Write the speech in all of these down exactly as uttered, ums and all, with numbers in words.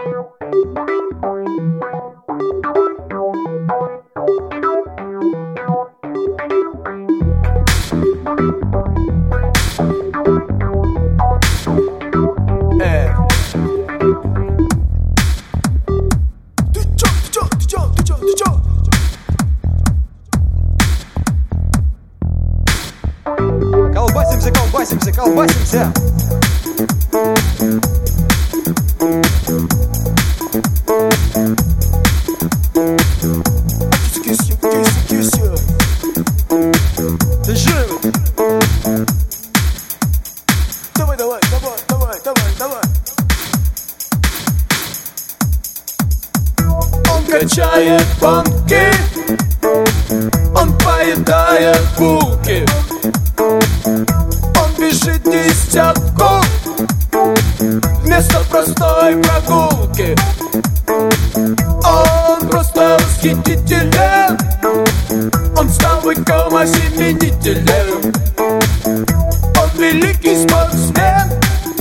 Колбасимся, колбасимся, колбасимся. Ты живы? Давай, давай, давай, давай, давай, давай. Он качает банки, он поедает булки, он бежит десятку вместо простой прогулки. Он просто восхитителен, он стал выком-осеменителем. Он великий спортсмен,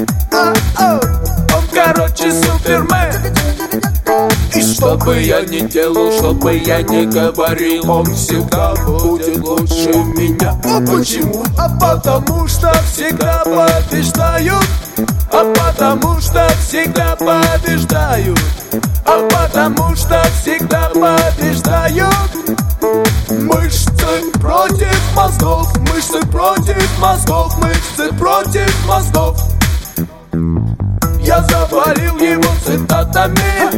он, короче, супермен. И что бы я ни делал, что бы я ни говорил, он всегда будет лучше меня. А почему? А потому что всегда побеждают. А потому что всегда побеждают. А потому что всегда побеждают. Мышцы против мозгов, мышцы против мозгов, мышцы против мозгов. Я завалил его цитатами,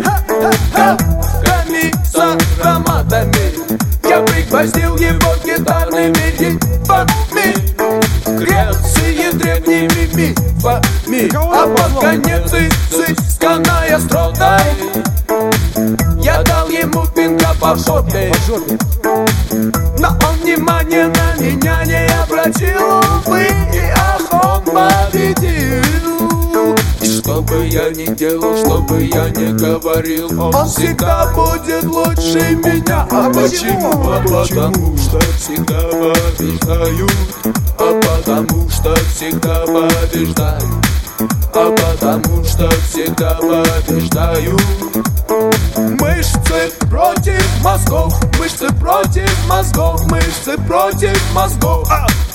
с ароматами. Я пригвоздил его гитарными рифами, Греции древними мифами. А под конец изысканной остротой я дал ему пинка по жопе. Но он внимания на меня не обратил, увы, ах, он победил. И что бы я ни делал, что бы я ни говорил, он, он всегда будет лучше меня. А почему? А потому что всегда побеждают. А потому что всегда побеждают. А потому что всегда побеждают. Мышцы против мозгов, мышцы против мозгов, мышцы против мозгов.